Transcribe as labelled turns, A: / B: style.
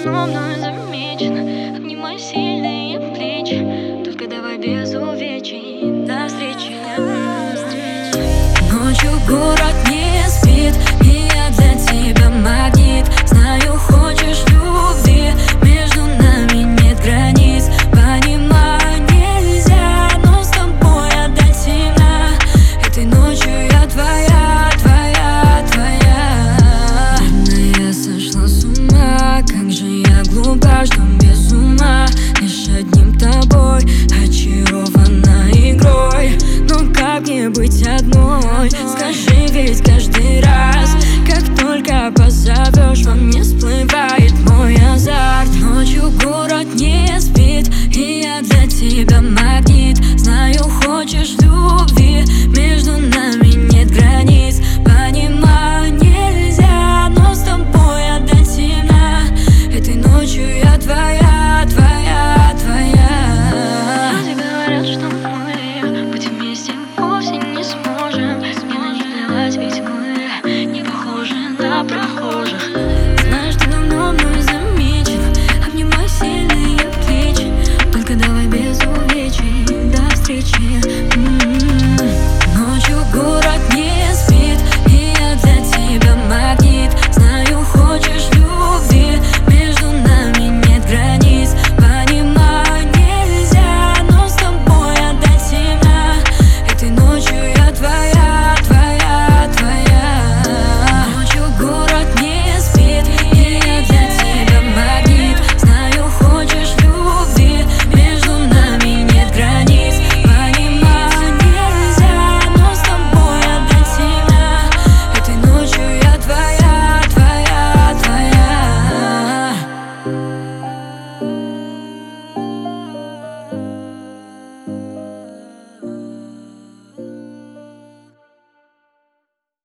A: давно мной замечен. Обнимай сильные плечи, только давай без увечий. До встречи.
B: Ночью город не спит, и я для тебя магнит. Знаю, хочешь любви, между нами нет границ. Понимаю, нельзя, но с тобой отдать себя. Этой ночью я твоя, твоя, твоя. Бедная, я сошла с ума, как же я глупа, что без ума. Лишь одним тобой очарована игрой. Но как мне быть одной? Скажи, ведь каждый раз, как только позовешь, во мне всплывает мой азарт. Ночью город не спит, и я для тебя магнит. Знаю, хочешь любви,